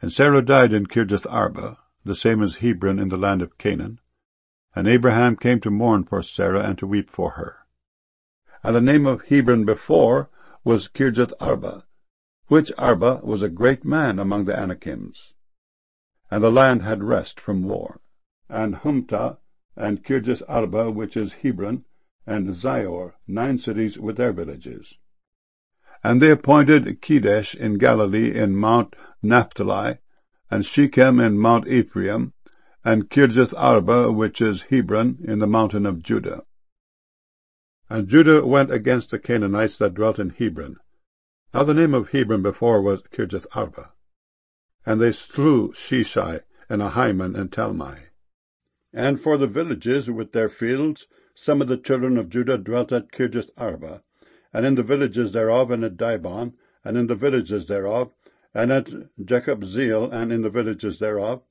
And Sarah died in Kirjath-arba, the same as Hebron in the land of Canaan. And Abraham came to mourn for Sarah and to weep for her. And the name of Hebron before was Kirjath-arba, which Arba was a great man among the Anakims. And the land had rest from war. And Humta, and Kirjath-arba, which is Hebron, and Zior, 9 cities with their villages. And they appointed Kedesh in Galilee in Mount Naphtali, and Shechem in Mount Ephraim, and Kirjath-arba, which is Hebron, in the mountain of Judah. And Judah went against the Canaanites that dwelt in Hebron. Now the name of Hebron before was Kirjath-arba. And they slew Sheshai, and Ahiman, and Talmai. And for the villages with their fields, some of the children of Judah dwelt at Kirjath-arba, and in the villages thereof, and at Dibon, and in the villages thereof, and at Jekabzeel, and in the villages thereof,